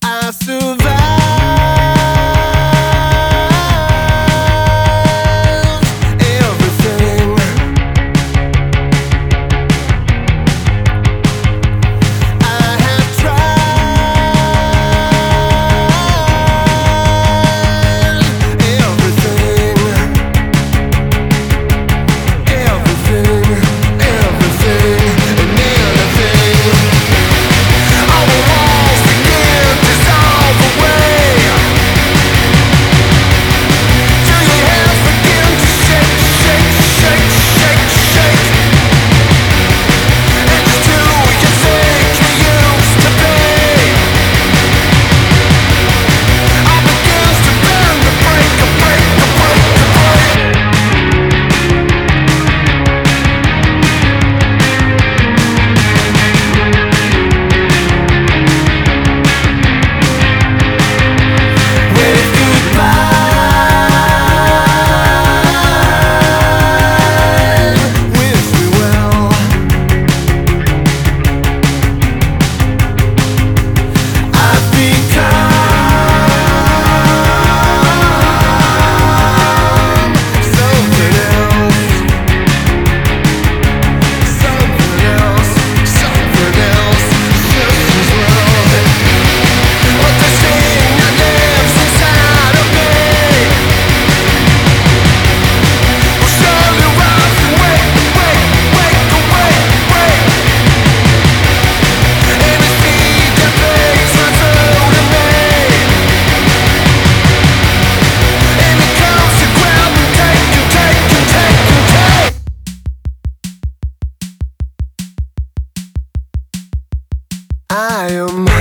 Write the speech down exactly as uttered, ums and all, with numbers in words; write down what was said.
I survived everything. I have tried everything, everything, everything, and anything. All the walls begin to dissolve away. Till your hands begin to shake, shake, shake, shake, shake. And just who you think you used to be all begins to bend, to break, to break, to break, to break. Wave goodbye, wish me well. I've become something else, something else, something else, just as well. But this thing that lives inside of me will surely rise and wake, wake, wake, awake, wake. Any seed that breaks right through to me, and it comes to grab and take and take and take and take. I am